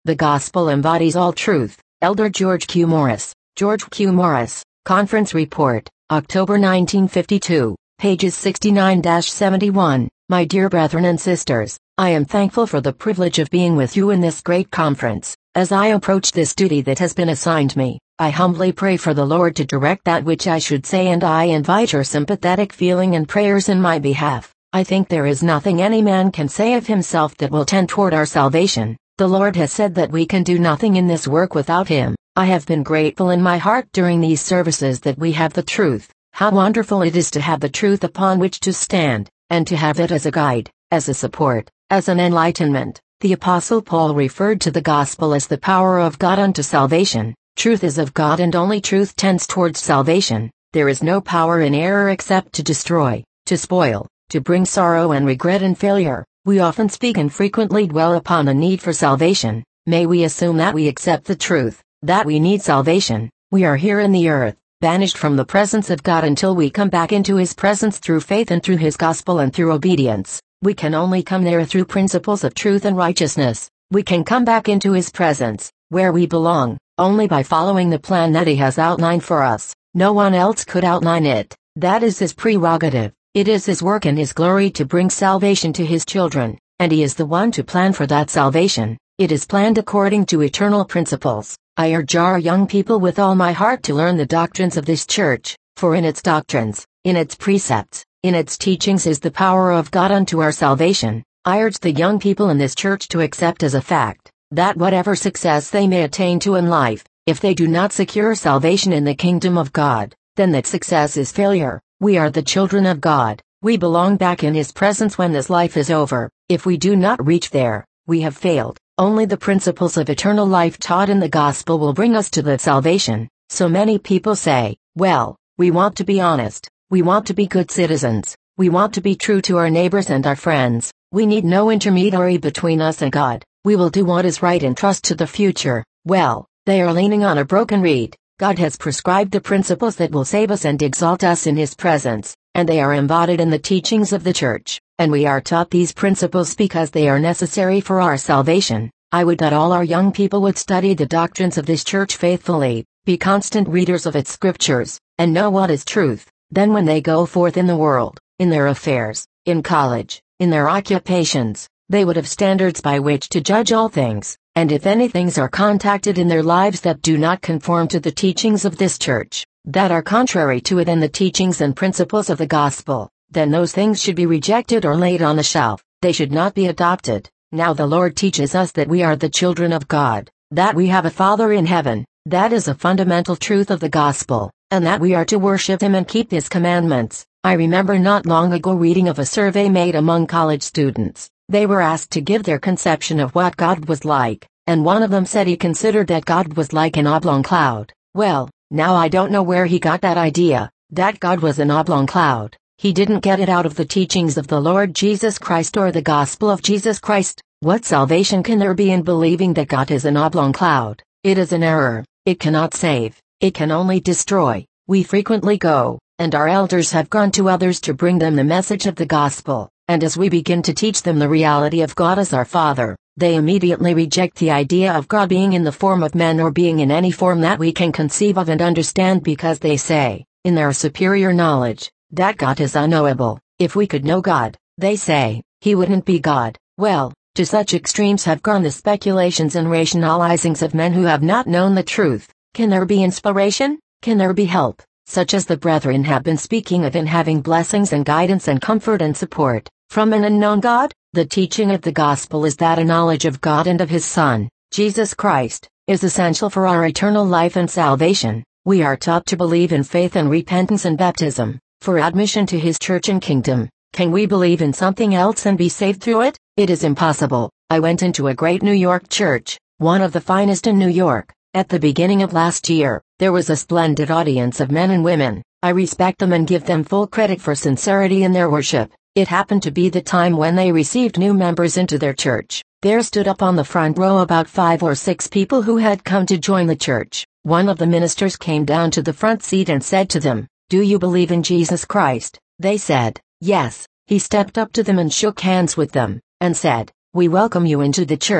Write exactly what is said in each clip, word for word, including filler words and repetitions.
The Gospel embodies all truth. Elder George Q. Morris. George Q. Morris, Conference Report, October nineteen fifty-two, pages sixty-nine to seventy-one. My dear brethren and sisters, I am thankful for the privilege of being with you in this great conference. As I approach this duty that has been assigned me, I humbly pray for the Lord to direct that which I should say, and I invite your sympathetic feeling and prayers in my behalf. I think there is nothing any man can say of himself that will tend toward our salvation. The Lord has said that we can do nothing in this work without Him. I have been grateful in my heart during these services that we have the truth. How wonderful it is to have the truth upon which to stand, and to have it as a guide, as a support, as an enlightenment. The Apostle Paul referred to the gospel as the power of God unto salvation. Truth is of God, and only truth tends towards salvation. There is no power in error except to destroy, to spoil, to bring sorrow and regret and failure. We often speak and frequently dwell upon the need for salvation. May we assume that we accept the truth, that we need salvation. We are here in the earth, banished from the presence of God until we come back into His presence through faith and through His gospel and through obedience. We can only come there through principles of truth and righteousness. We can come back into His presence, where we belong, only by following the plan that He has outlined for us. No one else could outline it. That is His prerogative. It is His work and His glory to bring salvation to His children, and He is the one to plan for that salvation. It is planned according to eternal principles. I urge our young people with all my heart to learn the doctrines of this church, for in its doctrines, in its precepts, in its teachings is the power of God unto our salvation. I urge the young people in this church to accept as a fact, that whatever success they may attain to in life, if they do not secure salvation in the kingdom of God, then that success is failure. We are the children of God. We belong back in His presence when this life is over. If we do not reach there, we have failed. Only the principles of eternal life taught in the gospel will bring us to that salvation. So many people say, well, we want to be honest. We want to be good citizens. We want to be true to our neighbors and our friends. We need no intermediary between us and God. We will do what is right and trust to the future. Well, they are leaning on a broken reed. God has prescribed the principles that will save us and exalt us in His presence, and they are embodied in the teachings of the church, and we are taught these principles because they are necessary for our salvation. I would that all our young people would study the doctrines of this church faithfully, be constant readers of its scriptures, and know what is truth. Then when they go forth in the world, in their affairs, in college, in their occupations, they would have standards by which to judge all things. And if any things are contacted in their lives that do not conform to the teachings of this church, that are contrary to it and the teachings and principles of the gospel, then those things should be rejected or laid on the shelf. They should not be adopted. Now the Lord teaches us that we are the children of God, that we have a Father in heaven. That is a fundamental truth of the gospel, and that we are to worship Him and keep His commandments. I remember not long ago reading of a survey made among college students. They were asked to give their conception of what God was like, and one of them said he considered that God was like an oblong cloud. Well, now I don't know where he got that idea, that God was an oblong cloud. He didn't get it out of the teachings of the Lord Jesus Christ or the gospel of Jesus Christ. What salvation can there be in believing that God is an oblong cloud? It is an error. It cannot save. It can only destroy. We frequently go, and our elders have gone to others to bring them the message of the gospel. And as we begin to teach them the reality of God as our Father, they immediately reject the idea of God being in the form of men or being in any form that we can conceive of and understand, because they say, in their superior knowledge, that God is unknowable. If we could know God, they say, He wouldn't be God. Well, to such extremes have gone the speculations and rationalizings of men who have not known the truth. Can there be inspiration? Can there be help, such as the brethren have been speaking of, in having blessings and guidance and comfort and support from an unknown God? The teaching of the gospel is that a knowledge of God and of His Son, Jesus Christ, is essential for our eternal life and salvation. We are taught to believe in faith and repentance and baptism, for admission to His church and kingdom. Can we believe in something else and be saved through it? It is impossible. I went into a great New York church, one of the finest in New York. At the beginning of last year, there was a splendid audience of men and women. I respect them and give them full credit for sincerity in their worship. It happened to be the time when they received new members into their church. There stood up on the front row about five or six people who had come to join the church. One of the ministers came down to the front seat and said to them, "Do you believe in Jesus Christ?" They said, "Yes." He stepped up to them and shook hands with them, and said, "We welcome you into the church.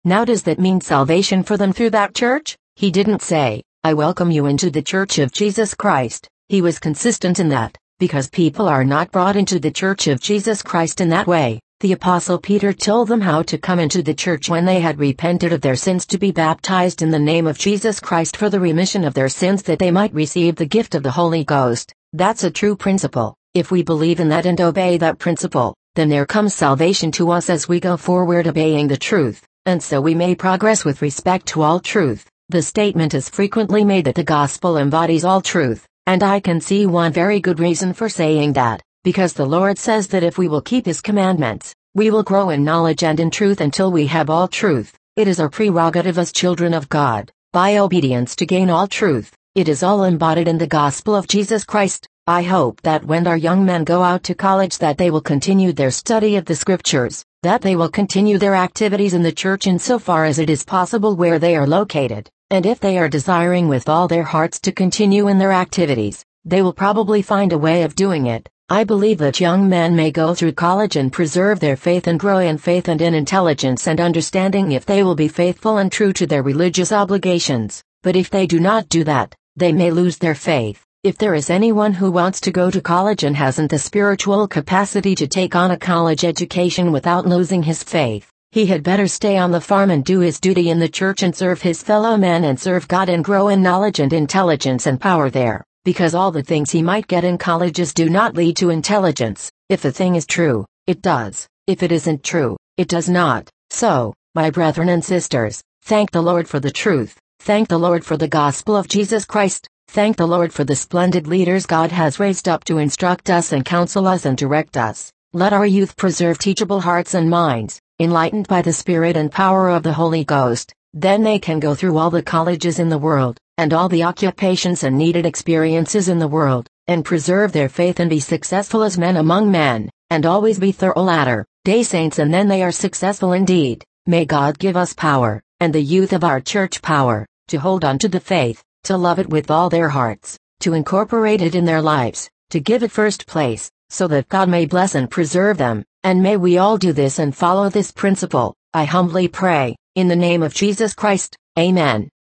Now does that mean salvation for them through that church? He didn't say, I welcome you into the Church of Jesus Christ. He was consistent in that, because people are not brought into the Church of Jesus Christ in that way. The Apostle Peter told them how to come into the church when they had repented of their sins, to be baptized in the name of Jesus Christ for the remission of their sins, that they might receive the gift of the Holy Ghost. That's a true principle. If we believe in that and obey that principle, then there comes salvation to us as we go forward obeying the truth, and so we may progress with respect to all truth. The statement is frequently made that the gospel embodies all truth, and I can see one very good reason for saying that. Because the Lord says that if we will keep His commandments, we will grow in knowledge and in truth until we have all truth. It is our prerogative as children of God, by obedience, to gain all truth. It is all embodied in the gospel of Jesus Christ. I hope that when our young men go out to college, that they will continue their study of the scriptures, that they will continue their activities in the church insofar as it is possible where they are located, and if they are desiring with all their hearts to continue in their activities, they will probably find a way of doing it. I believe that young men may go through college and preserve their faith and grow in faith and in intelligence and understanding if they will be faithful and true to their religious obligations, but if they do not do that, they may lose their faith. If there is anyone who wants to go to college and hasn't the spiritual capacity to take on a college education without losing his faith, he had better stay on the farm and do his duty in the church and serve his fellow men and serve God and grow in knowledge and intelligence and power there. Because all the things he might get in colleges do not lead to intelligence. If a thing is true, it does. If it isn't true, it does not. So, my brethren and sisters, thank the Lord for the truth. Thank the Lord for the gospel of Jesus Christ. Thank the Lord for the splendid leaders God has raised up to instruct us and counsel us and direct us. Let our youth preserve teachable hearts and minds, enlightened by the Spirit and power of the Holy Ghost. Then they can go through all the colleges in the world, and all the occupations and needed experiences in the world, and preserve their faith and be successful as men among men, and always be thorough latter day saints, and then they are successful indeed. May God give us power, and the youth of our church power, to hold on to the faith, to love it with all their hearts, to incorporate it in their lives, to give it first place, so that God may bless and preserve them, and may we all do this and follow this principle, I humbly pray, in the name of Jesus Christ, Amen.